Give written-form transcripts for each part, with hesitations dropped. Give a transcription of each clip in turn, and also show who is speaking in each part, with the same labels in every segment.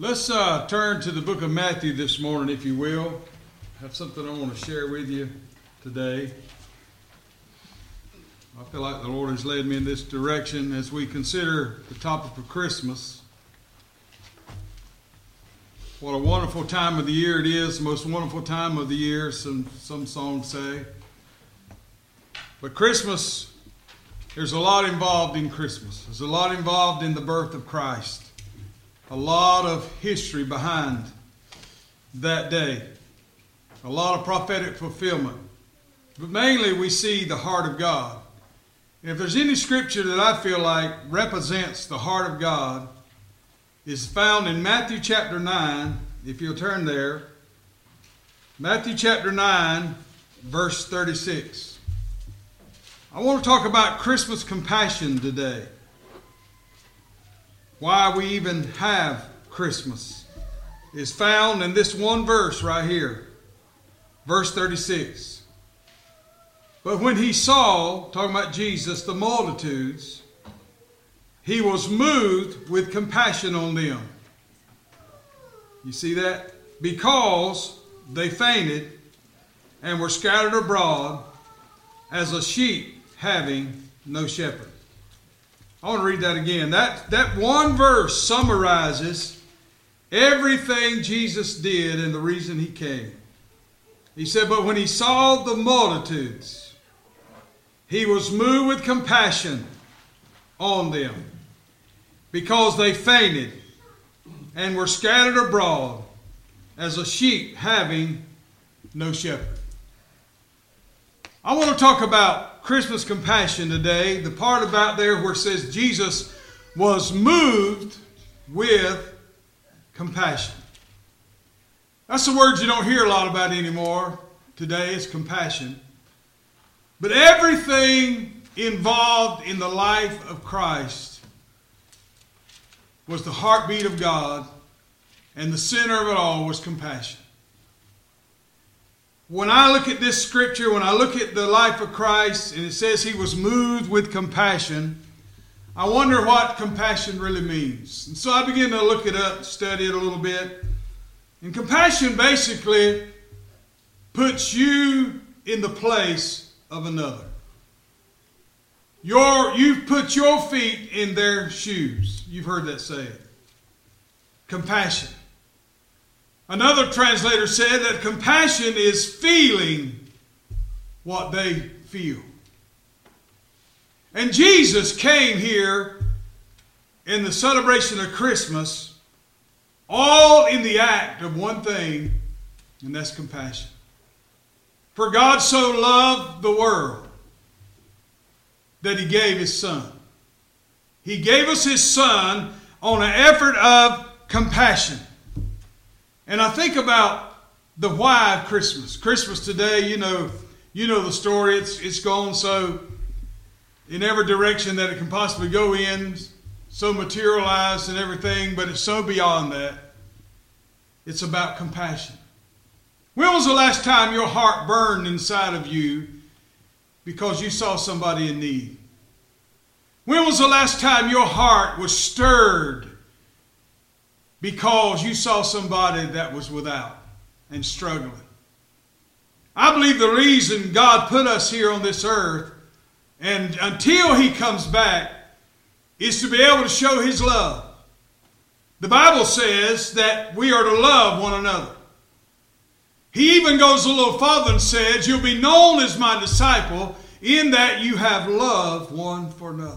Speaker 1: Let's turn to the book of Matthew this morning, if you will. I have something I want to share with you today. I feel like the Lord has led me in this direction as we consider the topic of Christmas. What a wonderful time of the year it is, the most wonderful time of the year, some songs say. But Christmas, there's a lot involved in Christmas. There's a lot involved in the birth of Christ. A lot of history behind that day. A lot of prophetic fulfillment. But mainly we see the heart of God. And if there's any scripture that I feel like represents the heart of God, is found in Matthew chapter 9, if you'll turn there. Matthew chapter 9, verse 36. I want to talk about Christmas compassion today. Why we even have Christmas is found in this one verse right here. Verse 36. But when he saw, talking about Jesus, the multitudes, he was moved with compassion on them. You see that? Because they fainted and were scattered abroad as a sheep having no shepherd. I want to read that again. That one verse summarizes everything Jesus did and the reason he came. He said, but when he saw the multitudes, he was moved with compassion on them because they fainted and were scattered abroad as a sheep having no shepherd. I want to talk about Christmas compassion today. The part about there where it says Jesus was moved with compassion. That's the word you don't hear a lot about anymore today, is compassion. But everything involved in the life of Christ was the heartbeat of God, and the center of it all was compassion. When I look at this scripture, when I look at the life of Christ, and it says he was moved with compassion, I wonder what compassion really means. And so I began to look it up, study it a little bit. And compassion basically puts you in the place of another. You put your feet in their shoes. You've heard that saying. Compassion. Another translator said that compassion is feeling what they feel. And Jesus came here in the celebration of Christmas all in the act of one thing, and that's compassion. For God so loved the world that he gave his Son. He gave us his Son on an effort of compassion. And I think about the why of Christmas. Christmas today, you know the story. It's gone so in every direction that it can possibly go in, so materialized and everything, but it's so beyond that. It's about compassion. When was the last time your heart burned inside of you because you saw somebody in need? When was the last time your heart was stirred because you saw somebody that was without and struggling? I believe the reason God put us here on this earth, and until he comes back, is to be able to show his love. The Bible says that we are to love one another. He even goes a little farther and says, you'll be known as my disciple in that you have love one for another.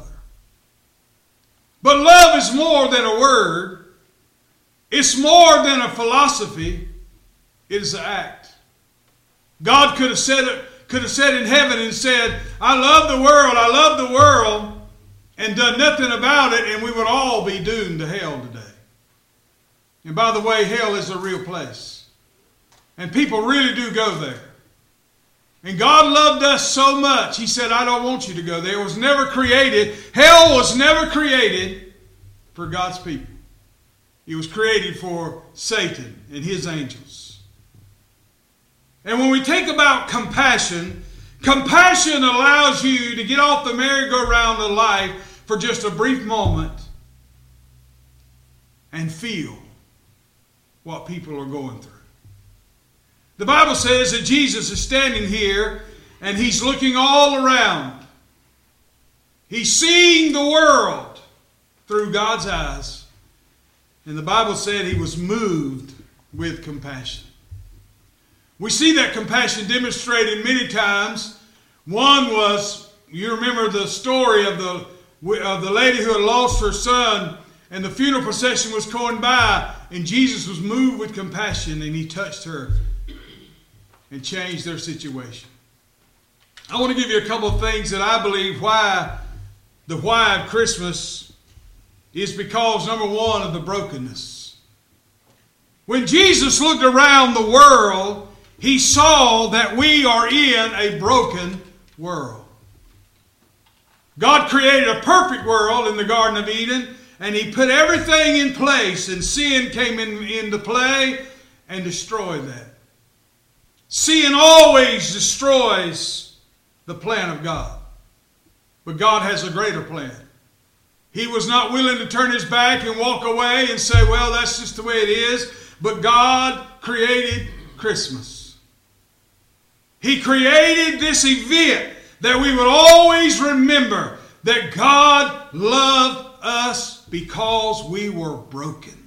Speaker 1: But love is more than a word. It's more than a philosophy. It is an act. God could have said in heaven and said, I love the world, and done nothing about it, and we would all be doomed to hell today. And by the way, hell is a real place. And people really do go there. And God loved us so much, he said, I don't want you to go there. It was never created. Hell was never created for God's people. It was created for Satan and his angels. And when we think about compassion, compassion allows you to get off the merry-go-round of life for just a brief moment and feel what people are going through. The Bible says that Jesus is standing here and he's looking all around. He's seeing the world through God's eyes. And the Bible said he was moved with compassion. We see that compassion demonstrated many times. One was, you remember the story of the lady who had lost her son, and the funeral procession was going by, and Jesus was moved with compassion, and he touched her and changed their situation. I want to give you a couple of things that I believe why of Christmas is because, number one, of the brokenness. When Jesus looked around the world, he saw that we are in a broken world. God created a perfect world in the Garden of Eden, and he put everything in place, and sin came into play and destroyed that. Sin always destroys the plan of God. But God has a greater plan. He was not willing to turn his back and walk away and say, well, that's just the way it is. But God created Christmas. He created this event that we would always remember that God loved us because we were broken.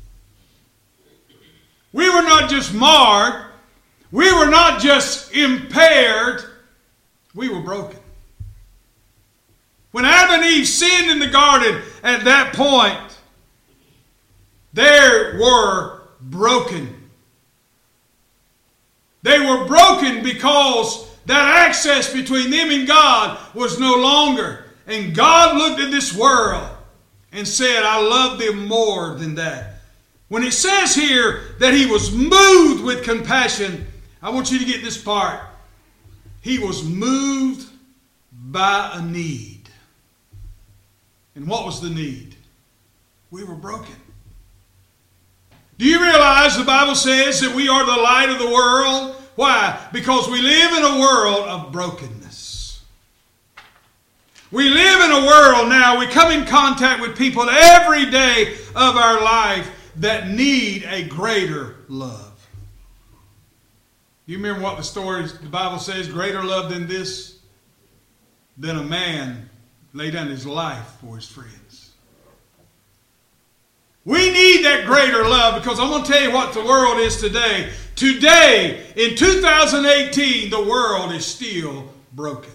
Speaker 1: We were not just marred. We were not just impaired. We were broken. When Adam and Eve sinned in the garden at that point, they were broken. They were broken because that access between them and God was no longer. And God looked at this world and said, I love them more than that. When it says here that he was moved with compassion, I want you to get this part. He was moved by a need. And what was the need? We were broken. Do you realize the Bible says that we are the light of the world? Why? Because we live in a world of brokenness. We live in a world now, we come in contact with people every day of our life that need a greater love. You remember what the Bible says, greater love than this? Than a man lay down his life for his friends. We need that greater love because I'm going to tell you what the world is today. Today, in 2018, the world is still broken.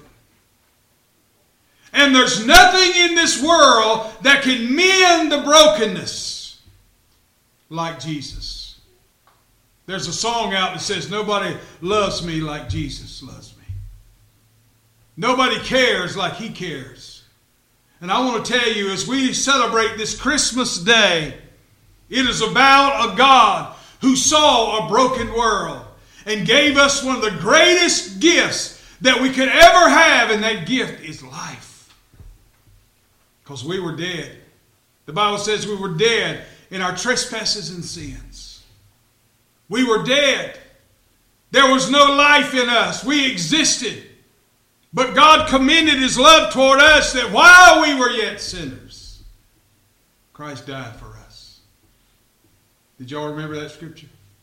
Speaker 1: And there's nothing in this world that can mend the brokenness like Jesus. There's a song out that says, nobody loves me like Jesus loves me. Nobody cares like he cares. And I want to tell you, as we celebrate this Christmas day, it is about a God who saw a broken world and gave us one of the greatest gifts that we could ever have, and that gift is life. Because we were dead. The Bible says we were dead in our trespasses and sins. We were dead. There was no life in us. We existed. But God commended his love toward us that while we were yet sinners, Christ died for us. Did y'all remember that scripture?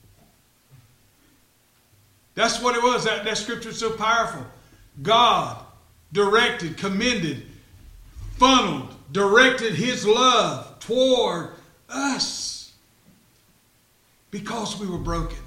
Speaker 1: That's what it was. That scripture is so powerful. God directed, commended, funneled, directed his love toward us because we were broken.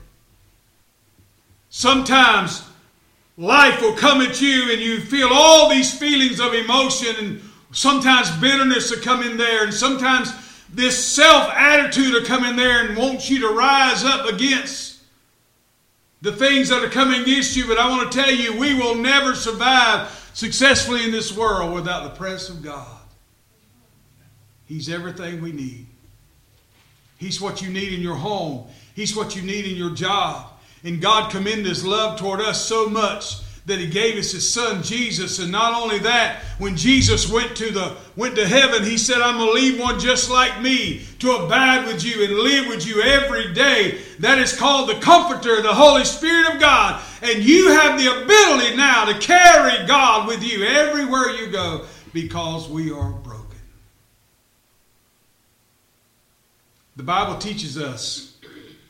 Speaker 1: Sometimes life will come at you and you feel all these feelings of emotion, and sometimes bitterness will come in there, and sometimes this self-attitude will come in there and wants you to rise up against the things that are coming against you. But I want to tell you, we will never survive successfully in this world without the presence of God. He's everything we need. He's what you need in your home. He's what you need in your job. And God commended his love toward us so much that he gave us his son Jesus. And not only that, when Jesus went to heaven, he said, I'm going to leave one just like me to abide with you and live with you every day. That is called the Comforter, the Holy Spirit of God. And you have the ability now to carry God with you everywhere you go because we are broken. The Bible teaches us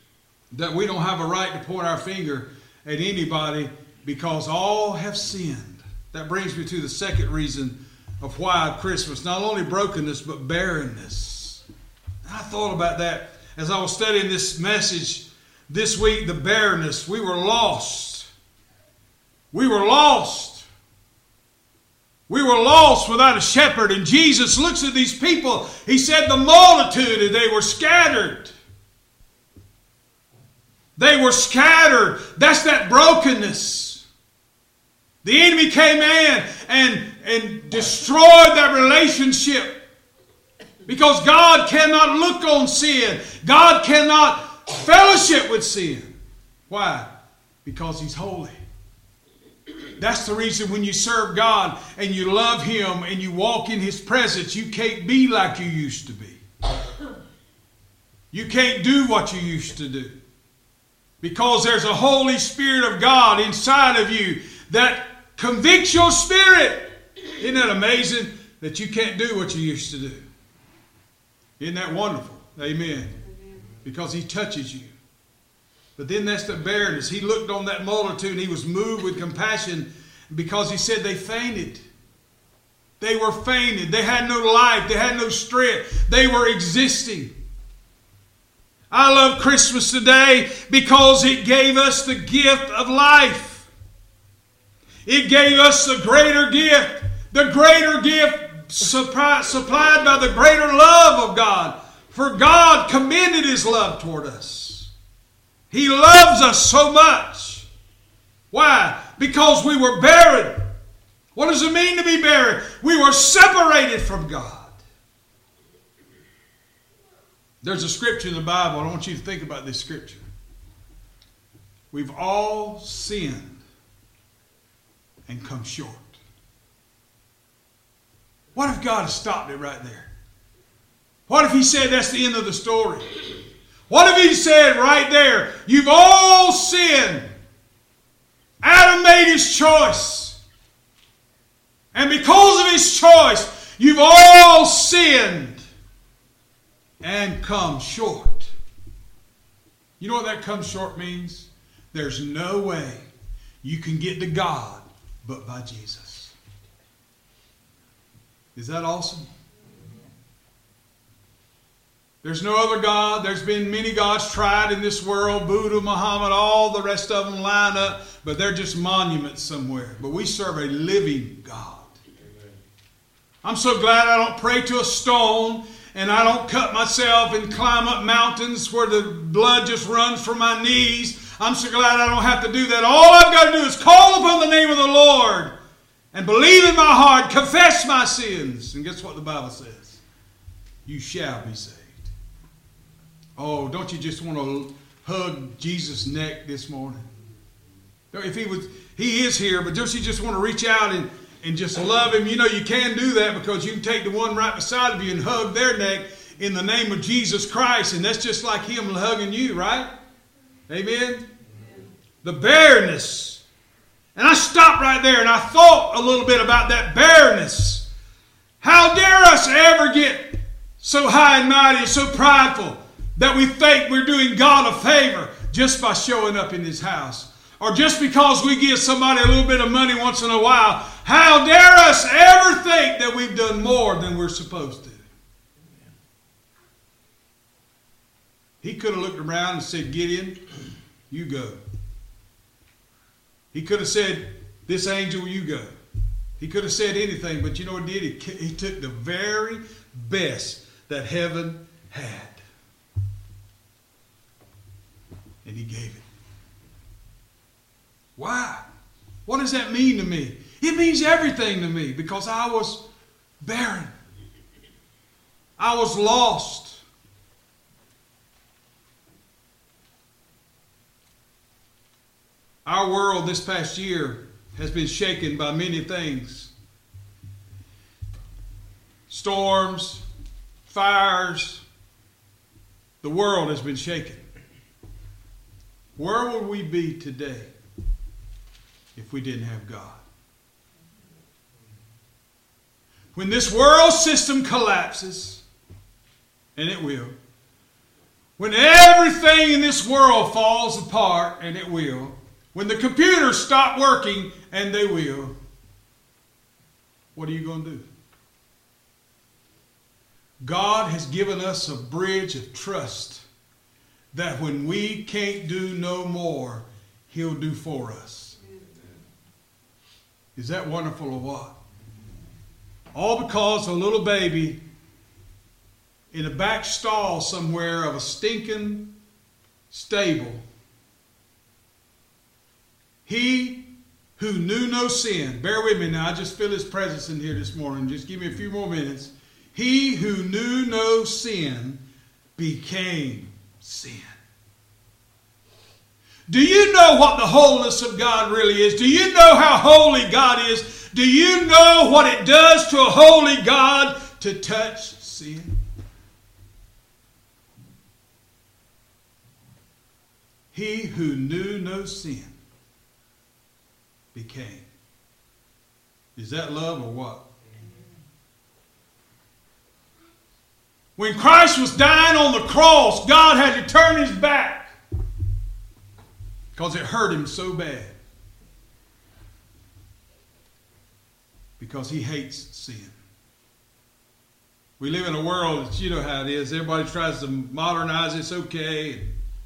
Speaker 1: that we don't have a right to point our finger at anybody because all have sinned. That brings me to the second reason of why Christmas, not only brokenness, but barrenness. I thought about that as I was studying this message this week, the barrenness. We were lost. We were lost. We were lost without a shepherd. And Jesus looks at these people. He said the multitude, and they were scattered. They were scattered. That's that brokenness. The enemy came in and destroyed that relationship. Because God cannot look on sin. God cannot fellowship with sin. Why? Because He's holy. That's the reason when you serve God and you love Him and you walk in His presence, you can't be like you used to be. You can't do what you used to do. Because there's a Holy Spirit of God inside of you that convicts your spirit. Isn't that amazing that you can't do what you used to do? Isn't that wonderful? Amen. Because He touches you. But then that's the barrenness. He looked on that multitude and He was moved with compassion because He said they fainted. They were fainted. They had no life. They had no strength. They were existing. I love Christmas today because it gave us the gift of life. It gave us the greater gift. The greater gift supplied by the greater love of God. For God commended His love toward us. He loves us so much. Why? Because we were barren. What does it mean to be barren? We were separated from God. There's a scripture in the Bible. I want you to think about this scripture. We've all sinned and come short. What if God had stopped it right there? What if He said that's the end of the story? What if He said right there, you've all sinned. Adam made his choice. And because of his choice, you've all sinned and come short. You know what that come short means? There's no way you can get to God but by Jesus. Is that awesome? There's no other God. There's been many gods tried in this world. Buddha, Muhammad, all the rest of them line up. But they're just monuments somewhere. But we serve a living God. I'm so glad I don't pray to a stone. And I don't cut myself and climb up mountains where the blood just runs from my knees. I'm so glad I don't have to do that. All I've got to do is call upon the name of the Lord. And believe in my heart. Confess my sins. And guess what the Bible says? You shall be saved. Oh, don't you just want to hug Jesus' neck this morning? If He is here, but don't you just want to reach out and just love Him? You know you can do that because you can take the one right beside of you and hug their neck in the name of Jesus Christ. And that's just like Him hugging you, right? Amen? The barrenness. And I stopped right there and I thought a little bit about that barrenness. How dare us ever get so high and mighty and so prideful that we think we're doing God a favor just by showing up in His house. Or just because we give somebody a little bit of money once in a while. How dare us ever think that we've done more than we're supposed to. He could have looked around and said, Gideon, you go. He could have said, this angel, you go. He could have said anything, but you know what he did? He took the very best that heaven had. And He gave it. Why? What does that mean to me? It means everything to me because I was barren. I was lost. Our world this past year has been shaken by many things. Storms, fires. The world has been shaken. Where would we be today if we didn't have God? When this world system collapses, and it will, When everything in this world falls apart, and it will, when the computers stop working, and they will, what are you going to do? God has given us a bridge of trust that when we can't do no more, He'll do for us. Is that wonderful or what? All because a little baby in a back stall somewhere of a stinking stable, he who knew no sin, bear with me now, I just feel His presence in here this morning, just give me a few more minutes. He who knew no sin became sin. Do you know what the holiness of God really is? Do you know how holy God is? Do you know what it does to a holy God to touch sin? He who knew no sin became. Is that love or what? When Christ was dying on the cross, God had to turn His back because it hurt Him so bad. Because He hates sin. We live in a world that you know how it is. Everybody tries to modernize it. It's okay.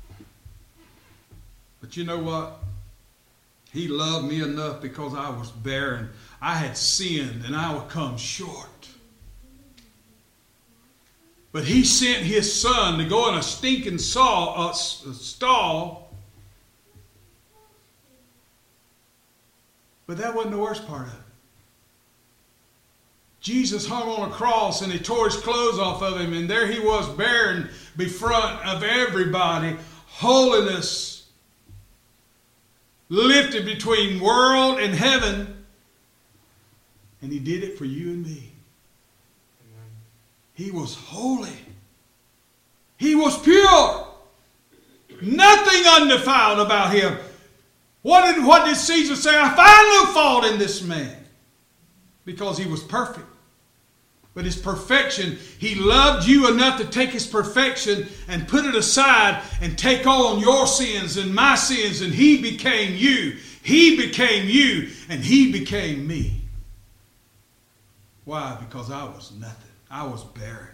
Speaker 1: But you know what? He loved me enough because I was barren. I had sinned and I would come short. But He sent His Son to go in a stinking stall. But that wasn't the worst part of it. Jesus hung on a cross and they tore His clothes off of Him, and there He was bearing befront of everybody holiness lifted between world and heaven, and He did it for you and me. Amen. He was holy. He was pure. Nothing undefiled about Him. What did Caesar say? I find no fault in this man. Because He was perfect. But His perfection, He loved you enough to take His perfection and put it aside and take on your sins and my sins, and He became you. He became you, and He became me. Why? Because I was nothing. I was barren.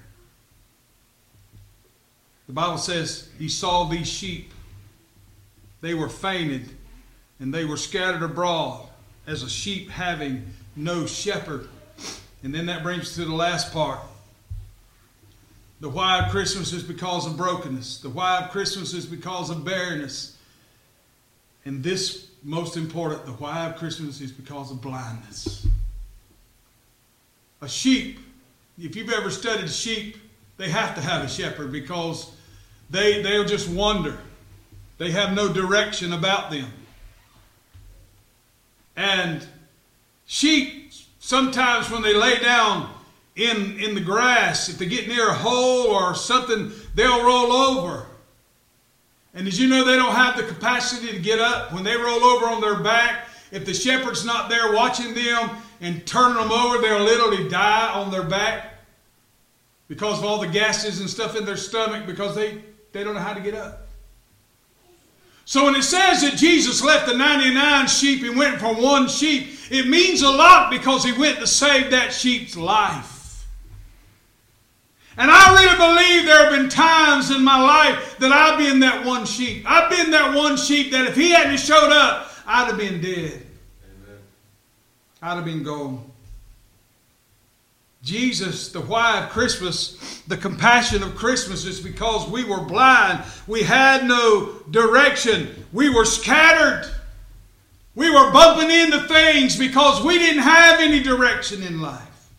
Speaker 1: The Bible says He saw these sheep. They were fainted, and they were scattered abroad as a sheep having no shepherd. And then that brings us to the last part. The why of Christmas is because of brokenness. The why of Christmas is because of barrenness. And this, most important, the why of Christmas is because of blindness. A sheep, if you've ever studied sheep, they have to have a shepherd because they'll just wander. They have no direction about them. And sheep, sometimes when they lay down in the grass, if they get near a hole or something, they'll roll over. And as you know, they don't have the capacity to get up. When they roll over on their back, if the shepherd's not there watching them and turning them over, they'll literally die on their back because of all the gases and stuff in their stomach, because they don't know how to get up. So when it says that Jesus left the 99 sheep and went for one sheep, it means a lot because He went to save that sheep's life. And I really believe there have been times in my life that I've been that one sheep. I've been that one sheep that if He hadn't showed up, I'd have been dead. Amen. I'd have been gone. Jesus, the why of Christmas, the compassion of Christmas is because we were blind. We had no direction. We were scattered. We were bumping into things because we didn't have any direction in life.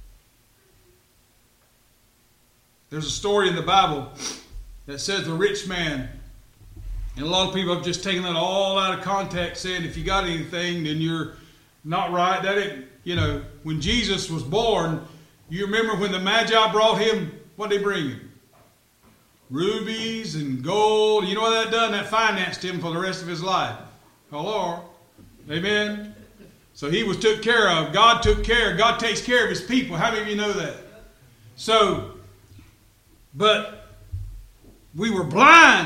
Speaker 1: There's a story in the Bible that says the rich man, and a lot of people have just taken that all out of context, saying if you got anything, then you're not right. That ain't, when Jesus was born, you remember when the Magi brought Him, what did they bring Him? Rubies and gold. You know what that done? That financed Him for the rest of His life. Hello? Amen? So He was took care of. God took care. God takes care of His people. How many of you know that? So, but We were blind,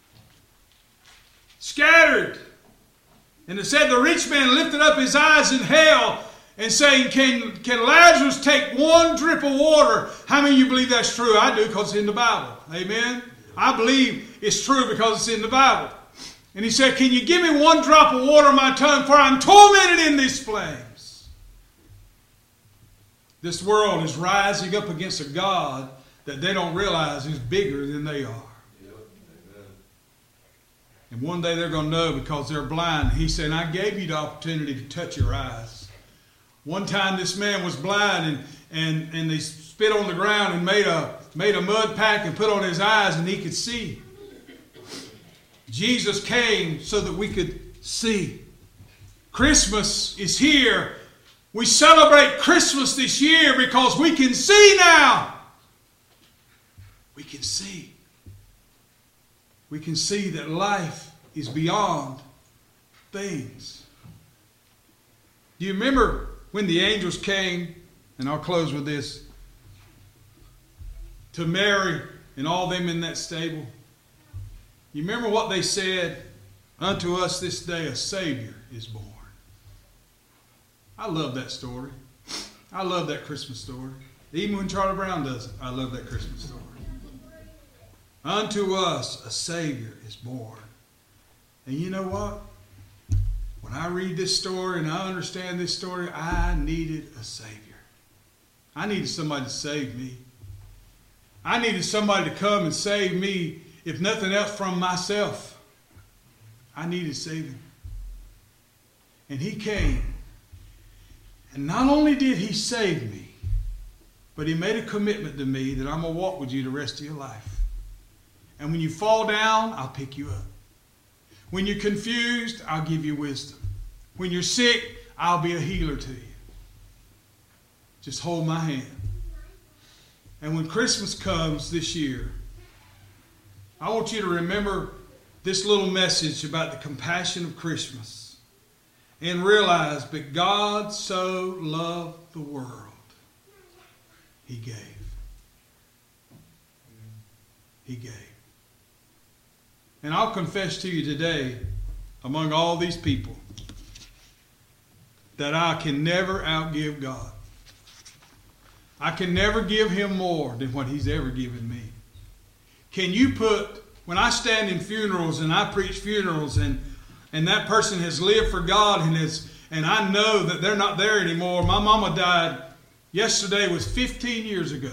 Speaker 1: scattered. And it said the rich man lifted up his eyes in hell and saying, can Lazarus take one drip of water? How many of you believe that's true? I do, because it's in the Bible. Amen? I believe it's true because it's in the Bible. And he said, can you give me one drop of water on my tongue, for I'm tormented in these flames. This world is rising up against a God that they don't realize is bigger than they are. And one day they're going to know because they're blind. He said, I gave you the opportunity to touch your eyes. One time this man was blind and they spit on the ground and made a mud pack and put on his eyes and he could see. Jesus came so that we could see. Christmas is here. We celebrate Christmas this year because we can see now. We can see. We can see that life is beyond things. Do you remember when the angels came, and I'll close with this, to Mary and all them in that stable? You remember what they said? Unto us this day a Savior is born. I love that story. I love that Christmas story. Even when Charlie Brown does it, I love that Christmas story. Unto us a Savior is born. And you know what? When I read this story and I understand this story, I needed a Savior. I needed somebody to save me. I needed somebody to come and save me, if nothing else, from myself. I needed saving. And He came. And not only did He save me, but He made a commitment to me that I'm going to walk with you the rest of your life. And when you fall down, I'll pick you up. When you're confused, I'll give you wisdom. When you're sick, I'll be a healer to you. Just hold my hand. And when Christmas comes this year, I want you to remember this little message about the compassion of Christmas and realize that God so loved the world, He gave. He gave. And I'll confess to you today, among all these people, that I can never outgive God. I can never give Him more than what He's ever given me. Can you put, when I stand in funerals and I preach funerals and that person has lived for God and I know that they're not there anymore. My mama died yesterday, was 15 years ago.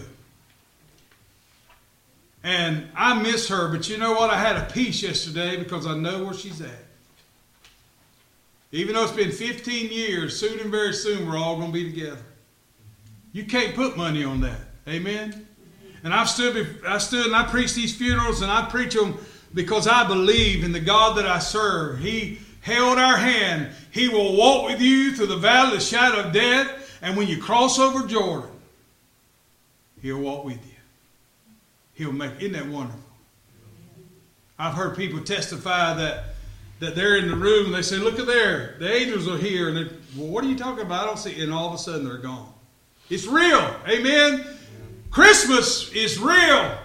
Speaker 1: And I miss her, but you know what? I had a peace yesterday because I know where she's at. Even though it's been 15 years, soon and very soon we're all going to be together. You can't put money on that. Amen? And I stood and I preach these funerals, and I preach them because I believe in the God that I serve. He held our hand. He will walk with you through the valley of the shadow of death. And when you cross over Jordan, He'll walk with you. He'll make, isn't that wonderful? I've heard people testify that they're in the room and they say, look at there, the angels are here. And well, what are you talking about? I don't see. And all of a sudden they're gone. It's real. Amen. Christmas is real.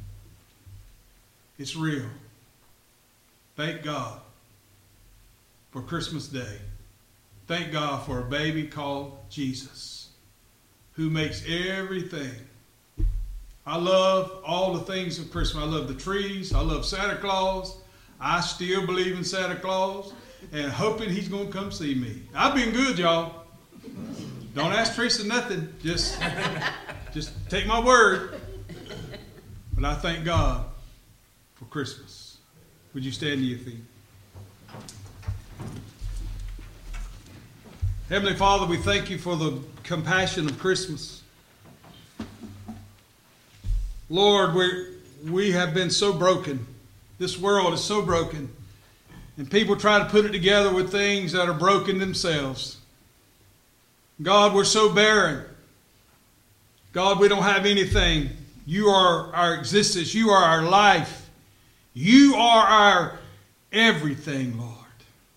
Speaker 1: It's real. Thank God for Christmas Day. Thank God for a baby called Jesus, who makes everything. I love all the things of Christmas. I love the trees. I love Santa Claus. I still believe in Santa Claus and hoping he's going to come see me. I've been good, y'all. Don't ask Teresa nothing. Just take my word. But I thank God for Christmas. Would you stand to your feet? Heavenly Father, we thank you for the compassion of Christmas. Lord, we have been so broken. This world is so broken. And people try to put it together with things that are broken themselves. God, we're so barren. God, we don't have anything. You are our existence. You are our life. You are our everything, Lord.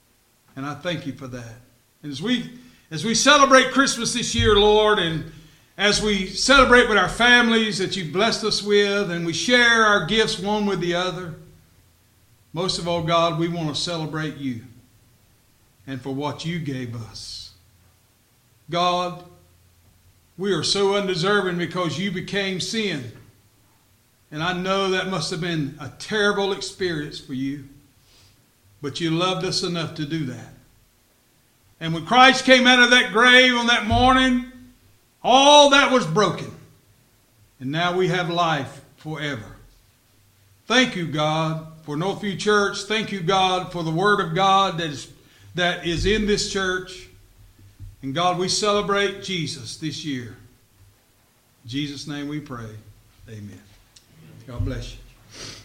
Speaker 1: And I thank you for that. And as we celebrate Christmas this year, Lord, and as we celebrate with our families that you've blessed us with, and we share our gifts one with the other, most of all, God, we want to celebrate you and for what you gave us. God, we are so undeserving because you became sin. And I know that must have been a terrible experience for you. But you loved us enough to do that. And when Christ came out of that grave on that morning, all that was broken. And now we have life forever. Thank you, God, for Northview Church. Thank you, God, for the Word of God that is in this church. And God, we celebrate Jesus this year. In Jesus' name we pray. Amen. God bless you.